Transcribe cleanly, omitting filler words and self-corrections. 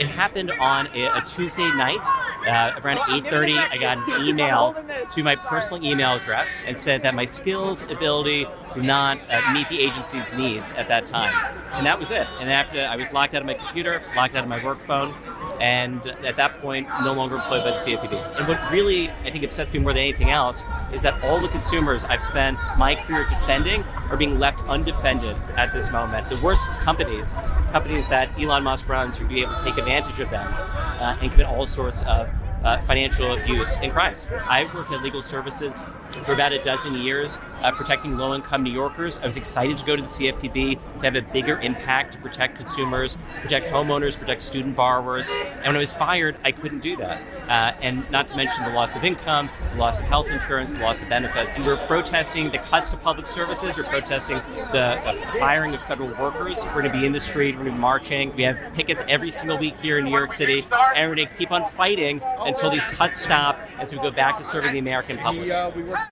it happened on a Tuesday night. Around 8:30, I got an email to my personal email address and said that my skills, ability did not meet the agency's needs at that time. And that was it. And after I was locked out of my computer, locked out of my work phone, and at that point, no longer employed by the CFPB. And what really, I think, upsets me more than anything else is that all the consumers I've spent my career defending are being left undefended at this moment. The worst companies that Elon Musk runs, would be able to take advantage of them and commit all sorts of financial abuse and crimes. I worked in legal services for about a dozen years, protecting low-income New Yorkers. I was excited to go to the CFPB to have a bigger impact to protect consumers, protect homeowners, protect student borrowers. And when I was fired, I couldn't do that. And not to mention the loss of income, the loss of health insurance, the loss of benefits. And we're protesting the cuts to public services. We're protesting the firing of federal workers. We're going to be in the street. We're going to be marching. We have pickets every single week here in New York City. And we're going to keep on fighting until these cuts stop as we go back to serving the American public.